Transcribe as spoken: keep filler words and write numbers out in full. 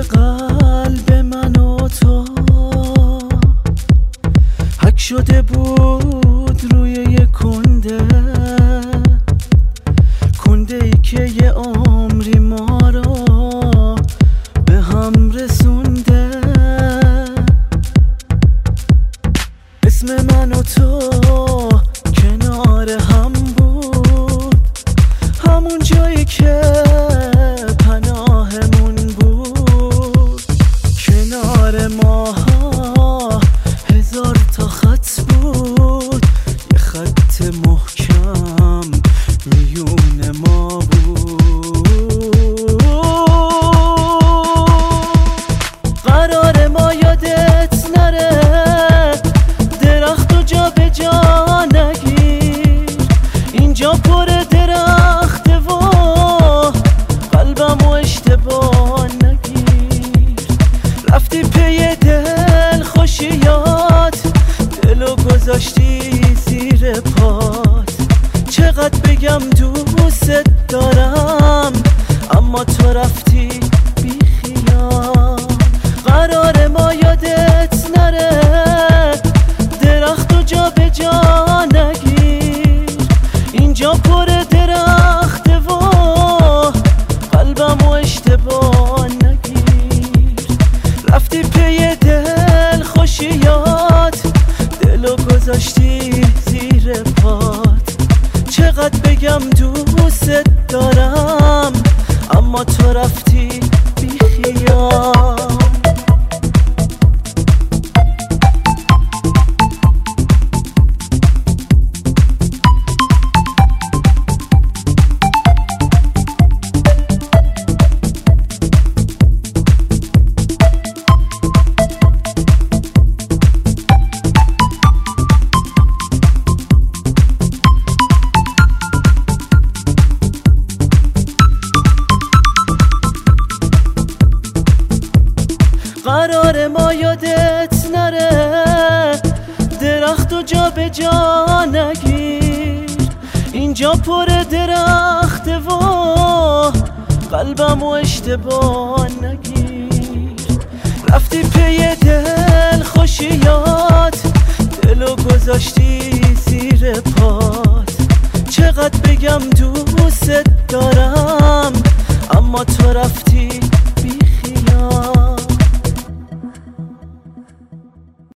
قلب من و تو حک شده بود روی یه کنده، کنده ای که یه عمری ما را به هم رسونده. اسم من و تو کنار هم بود، همون جایی که پناهمون بود. کنار ماها هزار تا خط بود، یه خط محکم میون ما بود. قرار ما یادت نره، درخت و جا به جا نگیر. اینجا پر درخت و قلبم و اشتباه نگیر. رفتی پی دل خوشیات، دلو گذاشتی زیر پات. چقدر بگم دوست دارم، اما تو رفتی بی خیال. قرار ما یادت نره، درخت و جا به جا نگیر. اینجا پر درخت و قلبم و اشتباه نگیر. رفتی پی دل خوشیات، دلو گذاشتی زیر پات. چقدر بگم دوست دارم، اما تو رفتی بی خیال. قرار ما یادت نره، درخت و جا به جا نگیر. اینجا پر درخت و قلبم و اشتباه نگیر. رفتی پی دل خوشیات، دلو گذاشتی زیر پات. چقدر بگم دوست دارم، اما تو رفتی